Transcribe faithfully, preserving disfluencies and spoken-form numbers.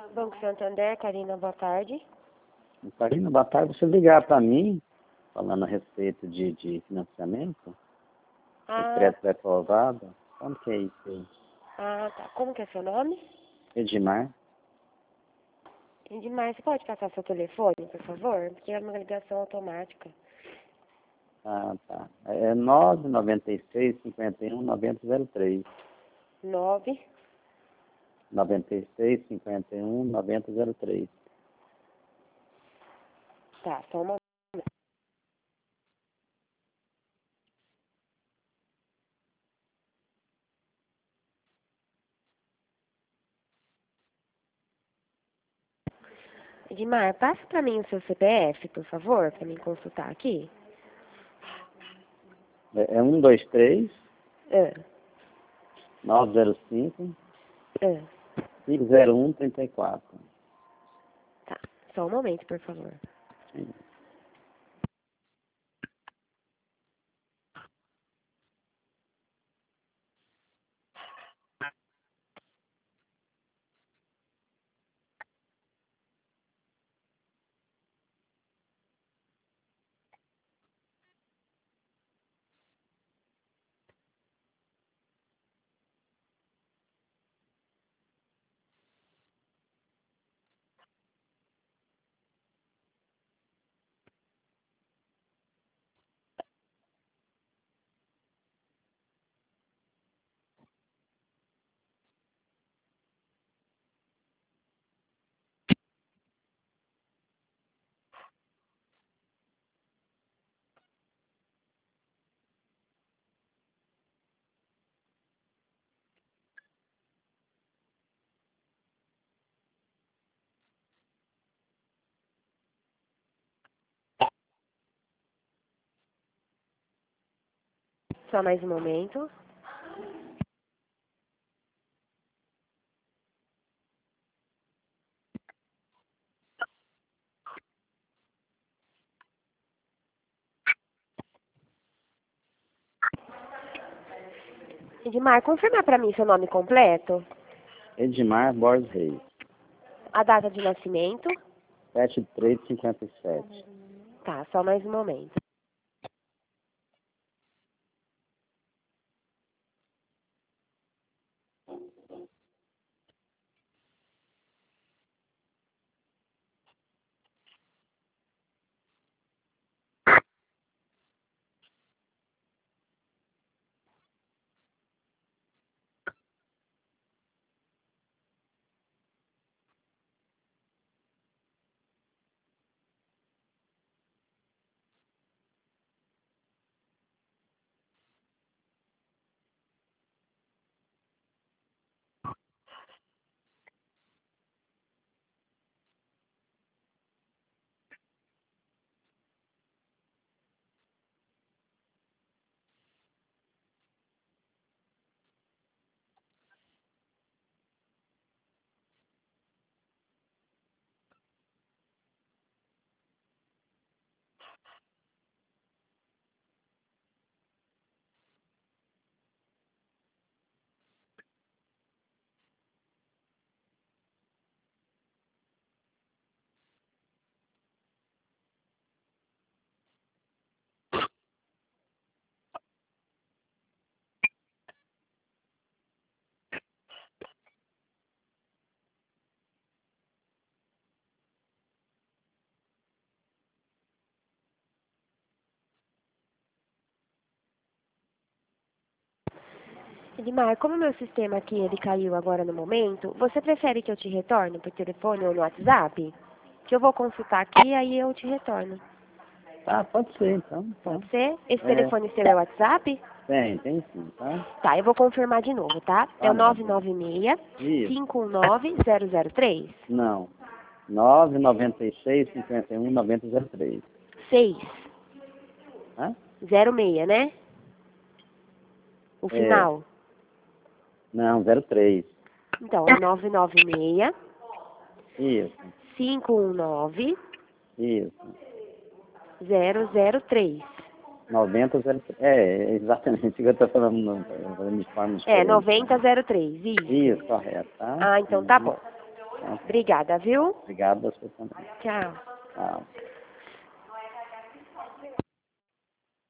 Banco Santander, Karina, boa tarde. Karina, boa tarde. Você ligar para mim, falando a respeito de, de financiamento, Ah, de crédito pré-aprovado. Como que é isso aí? ah, tá. Como que é seu nome? Edmar. Edmar, você pode passar seu telefone, por favor? Porque é uma ligação automática. Ah, tá. É nove nove seis, cinquenta e um, noventa zero três. nove. nove seis, cinquenta e um, noventa zero três. Tá, só uma... Edmar, passa pra mim o seu C P F, por favor, pra mim consultar aqui. É, é um dois três, Ah, nove zero cinco, ah, cinco zero um, trinta e quatro. tá. Só um momento, por favor. Sim. Só mais um momento. Edmar, confirma pra mim seu nome completo, Edmar Borges Reis. a data de nascimento. sete três cinquenta e sete. Tá, só mais um momento. Edmar, como meu sistema aqui ele caiu agora no momento, você prefere que eu te retorne por telefone ou no WhatsApp? Que eu vou consultar aqui e aí eu te retorno. Tá, pode ser, então. Tá. Pode ser? Esse É, telefone seu é WhatsApp? tem, tem sim, tá? Tá, eu vou confirmar de novo, tá? É Tá o bom. nove nove seis, Isso. cinco um nove, zero zero três? Não. nove nove seis, cinquenta e um, noventa zero três. seis. Hã? zero seis, né? O É. final. Não, zero três. Então, é nove nove seis, Isso, cinco um nove, isso. zero zero três. noventa zero três. É, exatamente o que eu estou falando no, de forma É, diferente. noventa zero três, isso. Isso, correto, tá? Ah, então tá Uhum. bom. Obrigada, viu? Obrigado a você também. Tchau. Tchau.